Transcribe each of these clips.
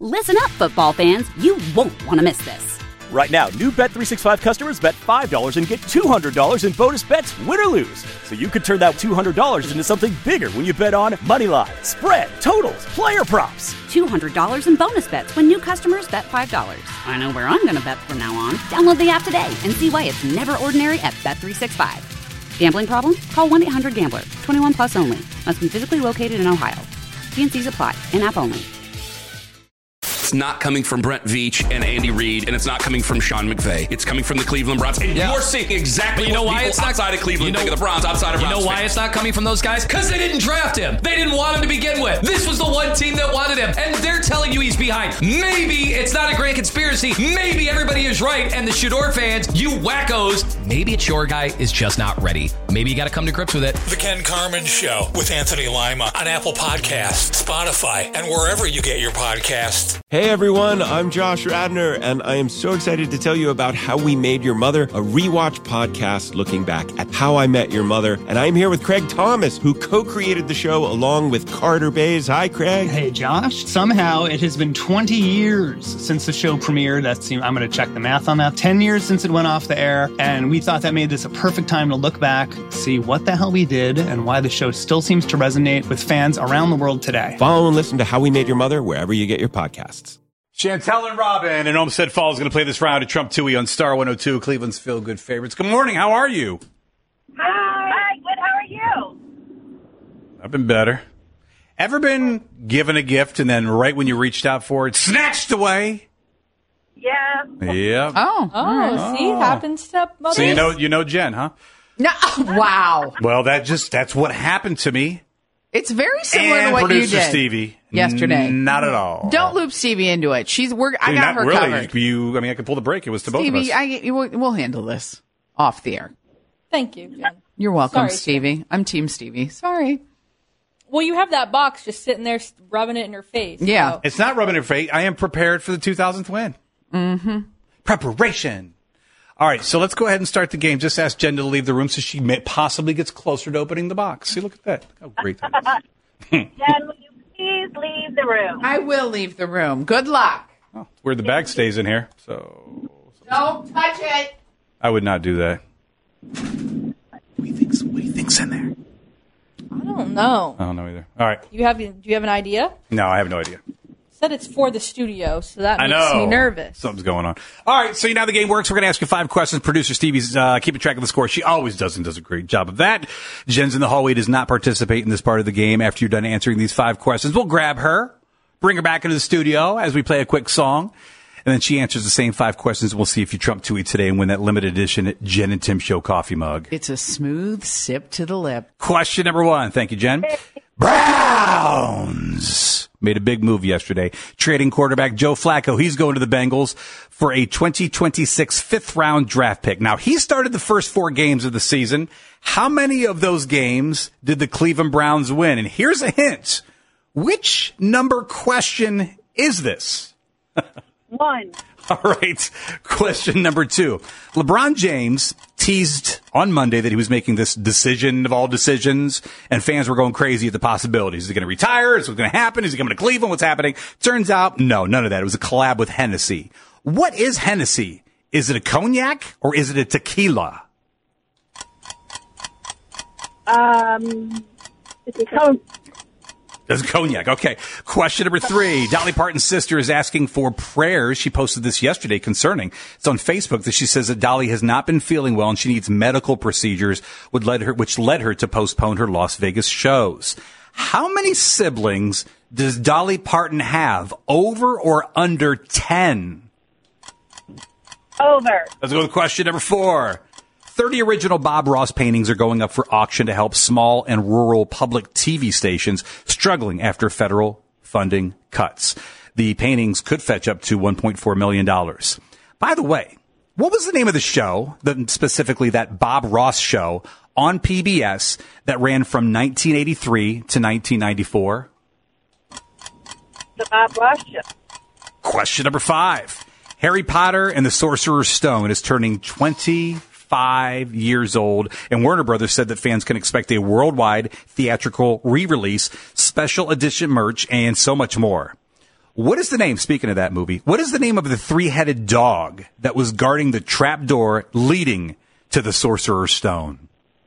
Listen up, football fans. You won't want to miss this. Right now, new Bet365 customers bet $5 and get $200 in bonus bets, win or lose. So you could turn that $200 into something bigger when you bet on money line, spread, totals, player props. $200 in bonus bets when new customers bet $5. I know where I'm going to bet from now on. Download the app today and see why it's never ordinary at Bet365. Gambling problem? Call 1-800-GAMBLER. 21 plus only. Must be physically located in Ohio. T&Cs apply. In-app only. It's not coming from Brent Veach and Andy Reid, and it's not coming from Sean McVay. It's coming from the Cleveland Browns. And you're seeing exactly what people outside of Cleveland think of the Browns, outside of Browns. You know why it's not coming from those guys? Because they didn't draft him. They didn't want him to begin with. This was the one team that wanted him, and they're telling you he's behind. Maybe it's not a grand conspiracy. Maybe everybody is right, and the Shador fans, you wackos, maybe it's your guy is just not ready. Maybe you got to come to grips with it. The Ken Carman Show with Anthony Lima on Apple Podcasts, Spotify, and wherever you get your podcasts. Hey everyone, I'm Josh Radner, and I am so excited to tell you about How We Made Your Mother, a rewatch podcast looking back at How I Met Your Mother. And I'm here with Craig Thomas, who co-created the show along with Carter Bays. Hi, Craig. Hey, Josh. Somehow it has been 20 years since the show premiered. I'm going to check the math on that. 10 years since it went off the air, and we thought that made this a perfect time to look back, see what the hell we did, and why the show still seems to resonate with fans around the world today. Follow and listen to How We Made Your Mother wherever you get your podcasts. Chantel and Robin in Olmsted Falls going to play this round at Trump Tui on Star 102, Cleveland's Feel Good favorites. Good morning. How are you? Hi. Good. How are you? I've been better. Ever been given a gift and then right when you reached out for it, snatched away? Yeah. Yeah. Oh, see, happens to mothers. So you know Jen, huh? No, wow. Well, that's what happened to me. It's very similar to what you producer did Stevie yesterday. Not at all. Don't loop Stevie into it. I got her really. covered. I could pull the break. It was to Stevie, both of us. we'll handle this off the air. Thank you, Jen. You're welcome, Sorry, Stevie. Jen. I'm Team Stevie. Sorry. Well, you have that box just sitting there rubbing it in her face. Yeah. So. It's not rubbing in her face. I am prepared for the 2000th win. Mm-hmm. Preparation. All right, so let's go ahead and start the game. Just ask Jen to leave the room so she possibly gets closer to opening the box. See, look at that. How great that is. Jen, will you please leave the room? I will leave the room. Good luck. Oh, where the bag stays in here. So don't touch it. I would not do that. What do you think's in there? I don't know. I don't know either. All right. Do you have an idea? No, I have no idea. Said it's for the studio, so that makes me nervous. Something's going on. All right, so you know how the game works. We're going to ask you 5 questions. Producer Stevie's keeping track of the score. She always does and does a great job of that. Jen's in the hallway, does not participate in this part of the game. After you're done answering these 5 questions, we'll grab her, bring her back into the studio as we play a quick song, and then she answers the same 5 questions. We'll see if you trump Tui today and win that limited edition Jen and Tim Show coffee mug. It's a smooth sip to the lip. Question number 1. Thank you, Jen. Browns made a big move yesterday, trading quarterback Joe Flacco. He's going to the Bengals for a 2026 fifth-round draft pick. Now, he started the first 4 games of the season. How many of those games did the Cleveland Browns win? And here's a hint. Which number question is this? 1. All right. Question number 2. LeBron James teased on Monday that he was making this decision of all decisions, and fans were going crazy at the possibilities. Is he going to retire? Is it going to happen? Is he coming to Cleveland? What's happening? Turns out, no, none of that. It was a collab with Hennessy. What is Hennessy? Is it a cognac or is it a tequila? It's a It's cognac. Okay. Question number 3. Dolly Parton's sister is asking for prayers. She posted this yesterday concerning. It's on Facebook that she says that Dolly has not been feeling well and she needs medical procedures, which led her to postpone her Las Vegas shows. How many siblings does Dolly Parton have? Over or under 10? Over. Let's go with question number 4. 30 original Bob Ross paintings are going up for auction to help small and rural public TV stations struggling after federal funding cuts. The paintings could fetch up to $1.4 million. By the way, what was the name of the show, specifically that Bob Ross show on PBS that ran from 1983 to 1994? The Bob Ross Show. Question number 5. Harry Potter and the Sorcerer's Stone is turning 25 years old, and Warner Brothers said that fans can expect a worldwide theatrical re-release, special edition merch, and so much more. What is the name, speaking of that movie, what is the name of the three-headed dog that was guarding the trap door leading to the Sorcerer's Stone?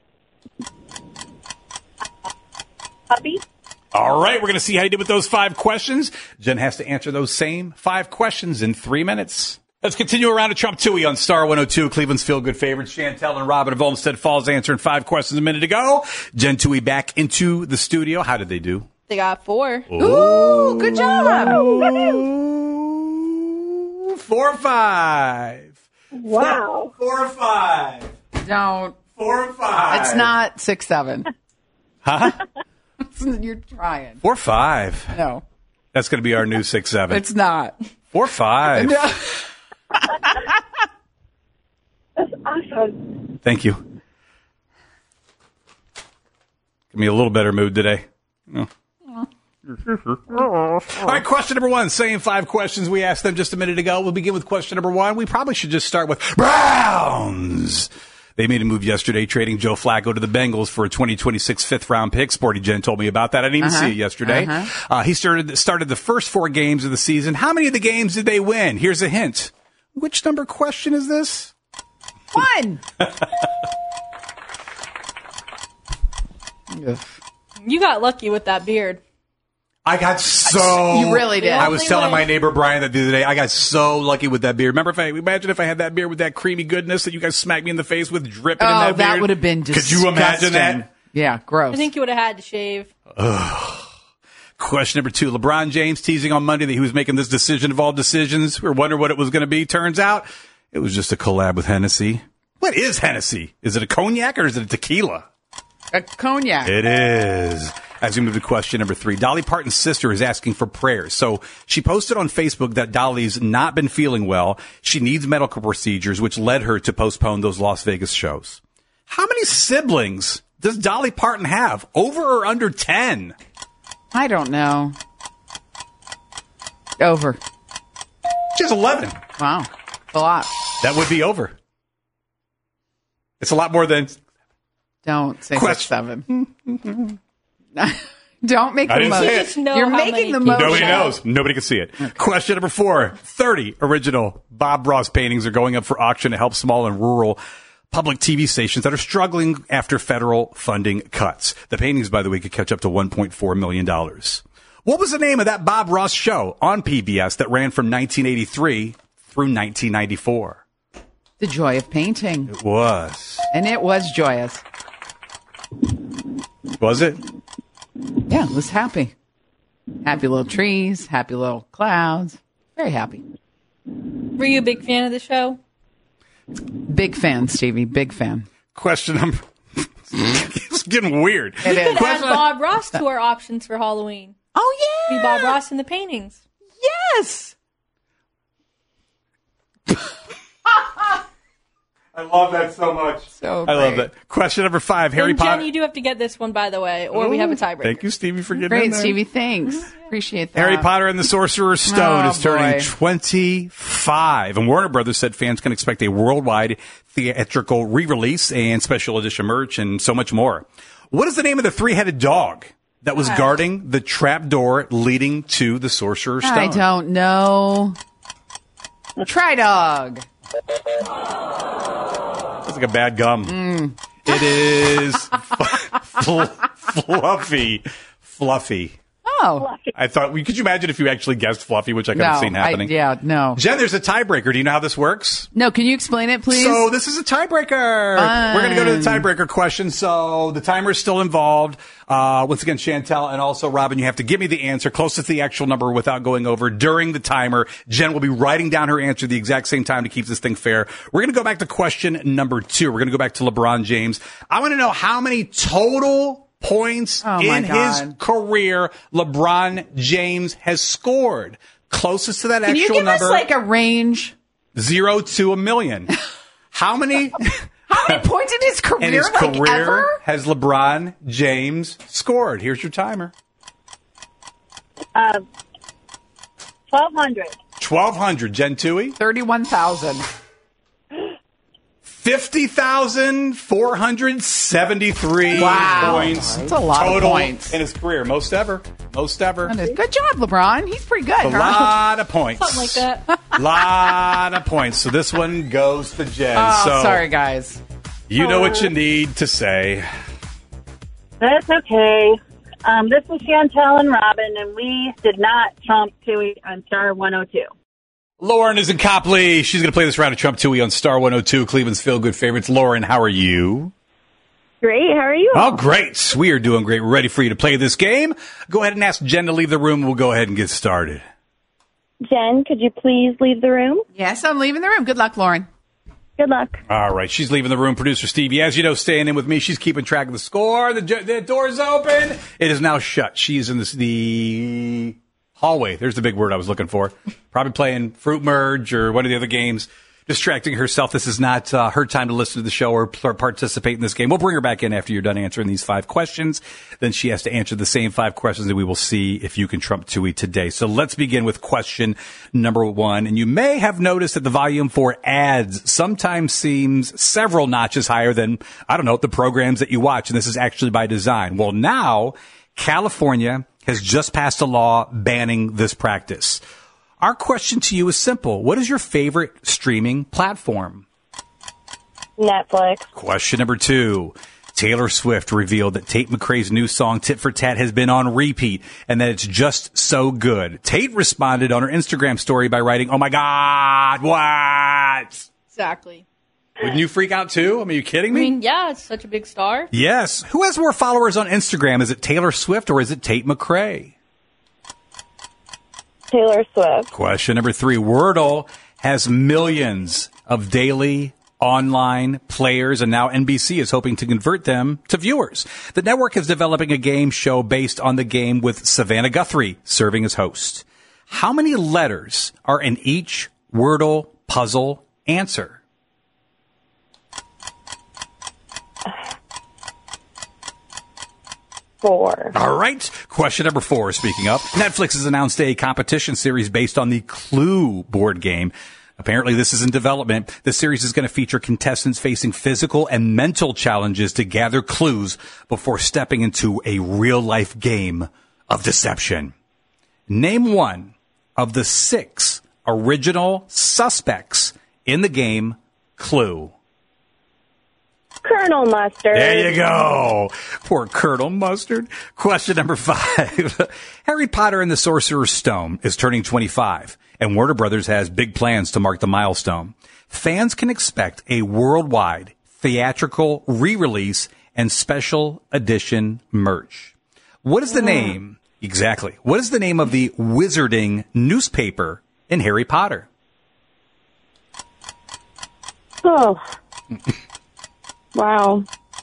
Puppy. All right, we're going to see how you did with those 5 questions. Jen has to answer those same 5 questions in 3 minutes. Let's continue around to Trump Tui on Star 102, Cleveland's feel-good favorites. Chantel and Robin of Olmsted Falls answering 5 questions a minute ago. Jen Tui back into the studio. How did they do? They got 4. Ooh, good job. 4 or 5. Wow. 4 or 5. Don't. 4 or 5. It's not 6, 7. Huh? You're trying. 4 or 5. No. That's going to be our new 6, 7. It's not. 4 or 5. No. That's awesome. Thank you. Give me a little better mood today. Oh. All right, question number 1. Same 5 questions we asked them just a minute ago. We'll begin with question number 1. We probably should just start with Browns. They made a move yesterday, trading Joe Flacco to the Bengals for a 2026 fifth-round pick. Sporty Jen told me about that. I didn't even see it yesterday. He started the first 4 games of the season. How many of the games did they win? Here's a hint. Which number question is this? 1. You got lucky with that beard. I got so... You really did. I was telling my neighbor Brian that the other day, I got so lucky with that beard. Remember, imagine if I had that beard with that creamy goodness that you guys smacked me in the face with dripping in that beard. That would have been disgusting. Could you imagine that? Yeah, gross. I think you would have had to shave. Question number 2. LeBron James teasing on Monday that he was making this decision of all decisions. We were wondering what it was going to be. Turns out it was just a collab with Hennessy. What is Hennessy? Is it a cognac or is it a tequila? A cognac. It is. As we move to question number 3, Dolly Parton's sister is asking for prayers. So she posted on Facebook that Dolly's not been feeling well. She needs medical procedures, which led her to postpone those Las Vegas shows. How many siblings does Dolly Parton have? Over or under 10? I don't know. Over. She has 11. Wow. A lot. That would be over. It's a lot more than... Don't say 6, 7. Don't make the motion. You're making the motion. Nobody knows. Nobody can see it. Okay. Question number 4. 30 original Bob Ross paintings are going up for auction to help small and rural public TV stations that are struggling after federal funding cuts. The paintings, by the way, could catch up to $1.4 million. What was the name of that Bob Ross show on PBS that ran from 1983 through 1994? The Joy of Painting. It was. And it was joyous. Was it? Yeah, it was happy. Happy little trees, happy little clouds. Very happy. Were you a big fan of the show? Big fan, Stevie. Big fan. Question number... It's getting weird. It is. Add Bob Ross to our options for Halloween. Oh, yeah. Be Bob Ross in the paintings. Yes. I love that so much. So I love that. Question number 5. Harry Potter. Jen, you do have to get this one, by the way, or we have a tiebreaker. Thank you, Stevie, for getting Great, in there. Stevie. Thanks. Appreciate that. Harry Potter and the Sorcerer's Stone is turning 25. And Warner Brothers said fans can expect a worldwide theatrical re-release and special edition merch and so much more. What is the name of the 3-headed dog that was guarding the trap door leading to the Sorcerer's Stone? I don't know. Try-Dog. That's like a bad gum. It is Fluffy. Oh. I thought, could you imagine if you actually guessed Fluffy, which I could have seen happening? No. Jen, there's a tiebreaker. Do you know how this works? No, can you explain it, please? So this is a tiebreaker. Fun. We're going to go to the tiebreaker question. So the timer is still involved. Once again, Chantel and also Robin, you have to give me the answer closest to the actual number without going over during the timer. Jen will be writing down her answer the exact same time to keep this thing fair. We're going to go back to question number 2. We're going to go back to LeBron James. I want to know how many total points in his career LeBron James has scored. Closest to that Can actual you give number. us like a range? 0 to 1,000,000. How many points in his career? in his like career ever? has LeBron James scored? Here's your timer. 1,200. 1,200. Jen Tui? 31,000. 50,473 Wow. points That's a lot of total points. in his career. Most ever. Most ever. Good job, LeBron. He's pretty good. A lot of points. Something like that. Lot of points. So this one goes to Jen. Oh, sorry, guys. You know what you need to say. That's okay. This is Chantel and Robin, and we did not trump Tui on Star 102. Lauren is in Copley. She's going to play this round of Trump Tui on Star 102, Cleveland's feel-good favorites. Lauren, how are you? Great. How are you? Oh, great. We are doing great. We're ready for you to play this game. Go ahead and ask Jen to leave the room. We'll go ahead and get started. Jen, could you please leave the room? Yes, I'm leaving the room. Good luck, Lauren. Good luck. All right. She's leaving the room. Producer Stevie, as you know, staying in with me. She's keeping track of the score. The door's open. It is now shut. She's in the hallway. There's the big word I was looking for. Probably playing Fruit Merge or one of the other games. Distracting herself. This is not her time to listen to the show or participate in this game. We'll bring her back in after you're done answering these 5 questions. Then she has to answer the same 5 questions, and we will see if you can trump Tui today. So let's begin with question number 1. And you may have noticed that the volume for ads sometimes seems several notches higher than, I don't know, the programs that you watch. And this is actually by design. Well, now California has just passed a law banning this practice. Our question to you is simple. What is your favorite streaming platform? Netflix. Question number 2. Taylor Swift revealed that Tate McRae's new song, Tit for Tat, has been on repeat and that it's just so good. Tate responded on her Instagram story by writing, "Oh my God, what?" Exactly. Wouldn't you freak out too? I mean, are you kidding me? I mean, yeah, it's such a big star. Yes. Who has more followers on Instagram? Is it Taylor Swift or is it Tate McRae? Taylor Swift. Question number 3. Wordle has millions of daily online players, and now NBC is hoping to convert them to viewers. The network is developing a game show based on the game with Savannah Guthrie serving as host. How many letters are in each Wordle puzzle answer? 4. All right. Question number 4, speaking up. Netflix has announced a competition series based on the Clue board game. Apparently, this is in development. The series is going to feature contestants facing physical and mental challenges to gather clues before stepping into a real-life game of deception. Name one of the 6 original suspects in the game Clue. Colonel Mustard. There you go. Poor Colonel Mustard. Question number 5. Harry Potter and the Sorcerer's Stone is turning 25, and Warner Brothers has big plans to mark the milestone. Fans can expect a worldwide theatrical re-release and special edition merch. What is the name? Exactly. What is the name of the wizarding newspaper in Harry Potter? Oh. Wow.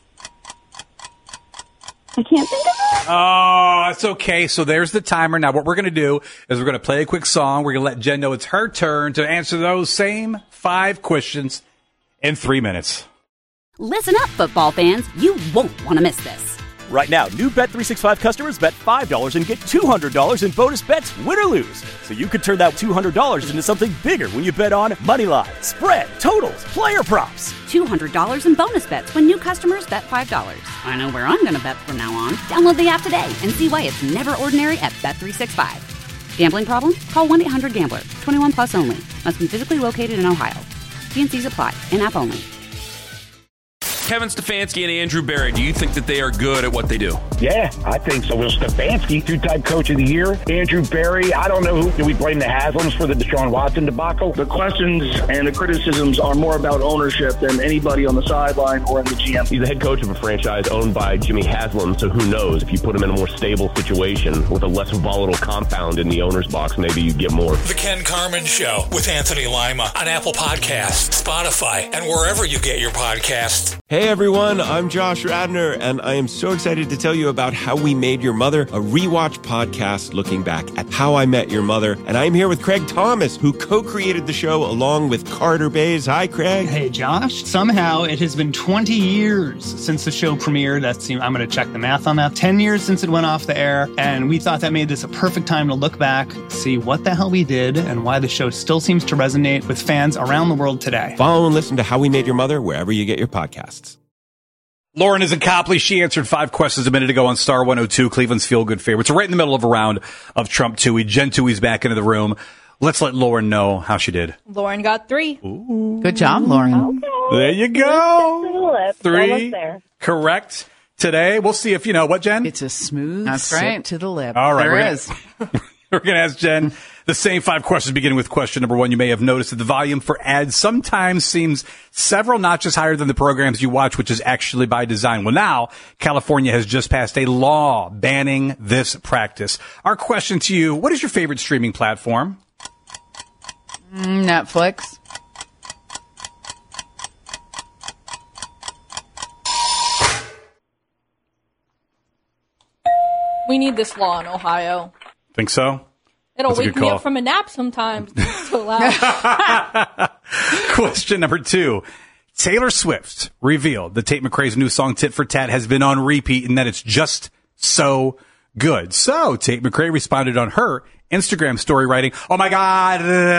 I can't think of it. Oh, that's okay. So there's the timer. Now what we're going to do is we're going to play a quick song. We're going to let Jen know it's her turn to answer those same 5 questions in 3 minutes. Listen up, football fans. You won't want to miss this. Right now, new Bet365 customers bet $5 and get $200 in bonus bets, win or lose. So you could turn that $200 into something bigger when you bet on moneyline, spread, totals, player props. $200 in bonus bets when new customers bet $5. I know where I'm going to bet from now on. Download the app today and see why it's never ordinary at Bet365. Gambling problem? Call 1-800-GAMBLER. 21 plus only. Must be physically located in Ohio. T&Cs apply. In-app only. Kevin Stefanski and Andrew Berry, do you think that they are good at what they do? Yeah, I think so. Well, Stefanski, 2-time coach of the year. Andrew Berry, I don't know who. Do we blame the Haslams for the Deshaun Watson debacle? The questions and the criticisms are more about ownership than anybody on the sideline or in the GM. He's the head coach of a franchise owned by Jimmy Haslam, so who knows? If you put him in a more stable situation with a less volatile compound in the owner's box, maybe you get more. The Ken Carman Show with Anthony Lima on Apple Podcasts, Spotify, and wherever you get your podcasts. Hey everyone, I'm Josh Radner, and I am so excited to tell you about How We Made Your Mother, a rewatch podcast looking back at How I Met Your Mother. And I'm here with Craig Thomas, who co-created the show along with Carter Bays. Hi, Craig. Hey, Josh. Somehow it has been 20 years since the show premiered. I'm going to check the math on that. 10 years since it went off the air, and we thought that made this a perfect time to look back, see what the hell we did, and why the show still seems to resonate with fans around the world today. Follow and listen to How We Made Your Mother wherever you get your podcasts. Lauren is in Copley. She answered 5 questions a minute ago on Star 102, Cleveland's feel-good favorites. Right in the middle of a round of Trump Tooie. Jen Tooie's back into the room. Let's let Lauren know how she did. Lauren got 3. Ooh. Good job, Lauren. Okay. There you go. 3. 3 There. correct today. We'll see if you know what, Jen? It's a smooth That's sip right. to the lip. All right. There is. We're going to ask Jen the same 5 questions, beginning with question number 1. You may have noticed that the volume for ads sometimes seems several notches higher than the programs you watch, which is actually by design. Well, now California has just passed a law banning this practice. Our question to you, what is your favorite streaming platform? Netflix. We need this law in Ohio. Think so? It'll That's a wake good me call. up from a nap sometimes. It's so loud. Question number 2. Taylor Swift revealed that Tate McRae's new song Tit for Tat has been on repeat and that it's just so good. So Tate McRae responded on her Instagram story writing, "Oh my God,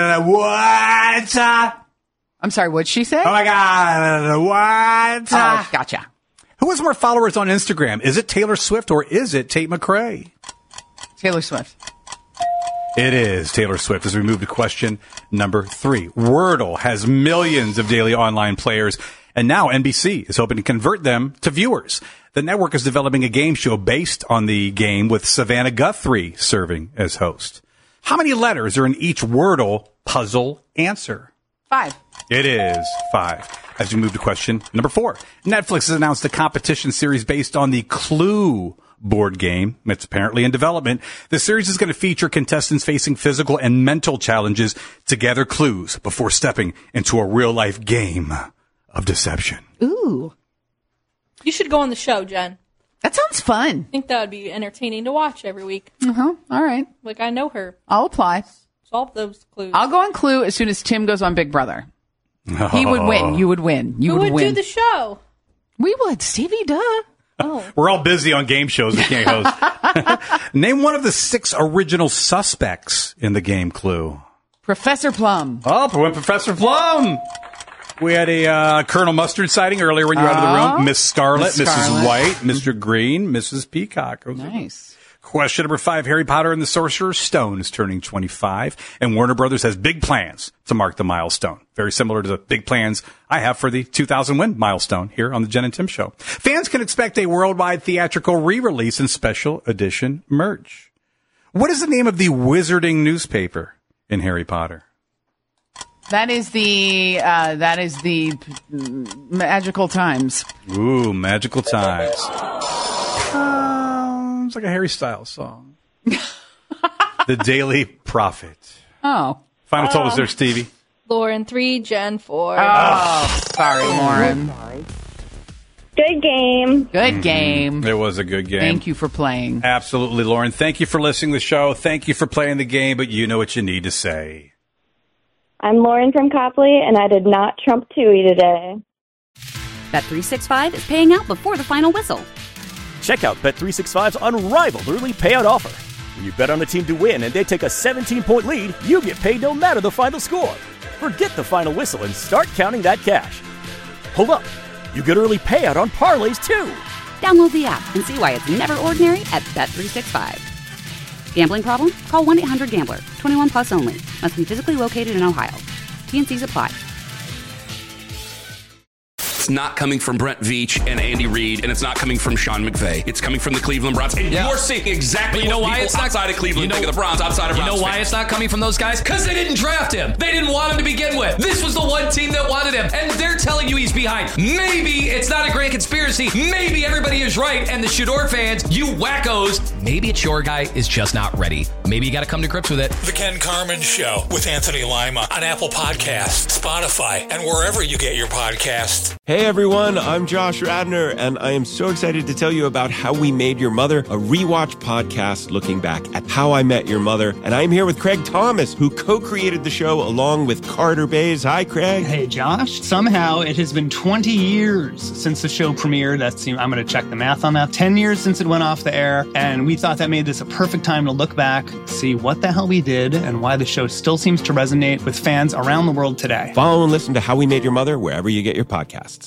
what? I'm sorry, what'd she say? Oh my God, what?" Oh, gotcha. Who has more followers on Instagram? Is it Taylor Swift or is it Tate McRae? Taylor Swift. It is Taylor Swift as we move to question number 3. Wordle has millions of daily online players, and now NBC is hoping to convert them to viewers. The network is developing a game show based on the game with Savannah Guthrie serving as host. How many letters are in each Wordle puzzle answer? 5. It is 5. As we move to question number 4. Netflix has announced a competition series based on the Clue board game. It's apparently in development. The series is going to feature contestants facing physical and mental challenges to gather clues before stepping into a real-life game of deception. Ooh. You should go on the show, Jen. That sounds fun. I think that would be entertaining to watch every week. Uh-huh. All right. Like, I know her. I'll apply. Solve those clues. I'll go on Clue as soon as Tim goes on Big Brother. He would win. You would win. You Who would win. do the show? We would. Stevie, duh. Oh. We're all busy on game shows. We can't host. Name one of the 6 original suspects in the game Clue. Professor Plum. Oh, Professor Plum. We had a Colonel Mustard sighting earlier when you were out of the room. Miss Scarlet, Mrs. White, Mr. Green, Mrs. Peacock. Nice. Question number 5. Harry Potter and the Sorcerer's Stone is turning 25, and Warner Brothers has big plans to mark the milestone. Very similar to the big plans I have for the 2000 win milestone here on the Jen and Tim Show. Fans can expect a worldwide theatrical re-release and special edition merch. What is the name of the wizarding newspaper in Harry Potter? That is the Magical Times. Ooh, Magical Times. It's like a Harry Styles song. The Daily Prophet. Oh. Final total is there, Stevie. Lauren 3, Jen 4. Oh, sorry, Lauren. Good game. Good game. It was a good game. Thank you for playing. Absolutely, Lauren. Thank you for listening to the show. Thank you for playing the game, but you know what you need to say. I'm Lauren from Copley, and I did not trump Tooie today. Bet365 is paying out before the final whistle. Check out Bet365's unrivaled early payout offer. When you bet on a team to win and they take a 17-point lead, you get paid no matter the final score. Forget the final whistle and start counting that cash. Hold up. You get early payout on parlays, too. Download the app and see why it's never ordinary at Bet365. Gambling problem? Call 1-800-GAMBLER. 21 plus only. Must be physically located in Ohio. T&Cs apply. It's not coming from Brent Veach and Andy Reid, and it's not coming from Sean McVay. It's coming from the Cleveland Browns. And you're seeing exactly you know what why people it's not outside of Cleveland think of the Browns, outside of Browns. You know why fans. it's not coming from those guys? Because they didn't draft him. They didn't want him to begin with. This was the one team that wanted him, and they're telling you he's behind. Maybe it's not a grand conspiracy. Maybe everybody is right, and the Shador fans, you wackos, maybe it's your guy is just not ready. Maybe you got to come to grips with it. The Ken Carman Show with Anthony Lima on Apple Podcasts, Spotify, and wherever you get your podcasts. Hey everyone, I'm Josh Radner, and I am so excited to tell you about How We Made Your Mother, a rewatch podcast looking back at How I Met Your Mother. And I'm here with Craig Thomas, who co-created the show along with Carter Bays. Hi, Craig. Hey, Josh. Somehow it has been 20 years since the show premiered. I'm going to check the math on that. 10 years since it went off the air, and we thought that made this a perfect time to look back, see what the hell we did, and why the show still seems to resonate with fans around the world today. Follow and listen to How We Made Your Mother wherever you get your podcasts.